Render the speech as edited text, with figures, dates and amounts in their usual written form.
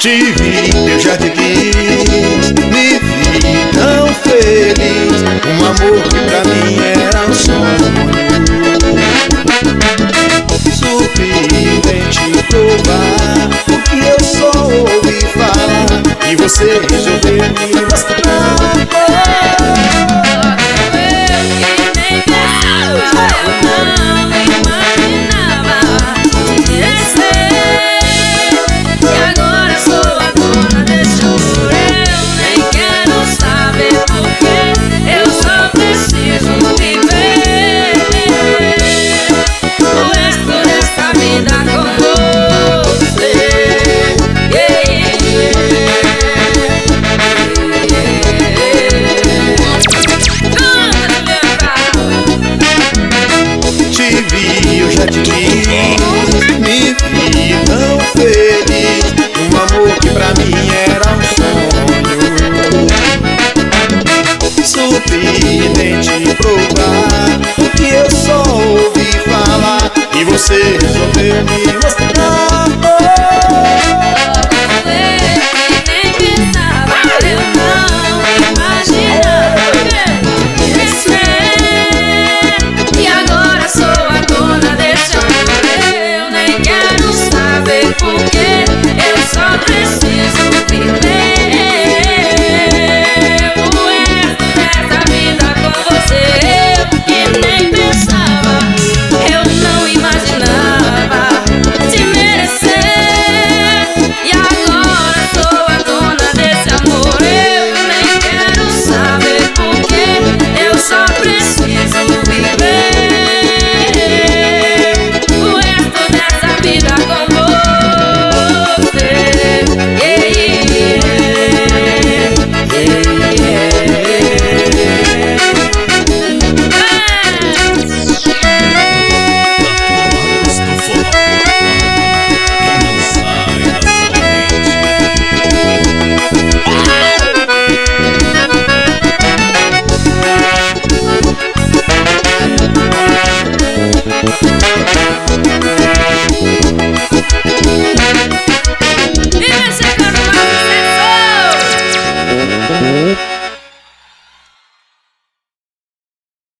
Te vi, eu já te quis, me vi tão feliz. Um amor que pra mim era um sonho. Surpreendente provar o que eu só ouvi falar, e você resolveu me mostrar. Me vi tão feliz. Um amor que pra mim era um sonho. Surpreendente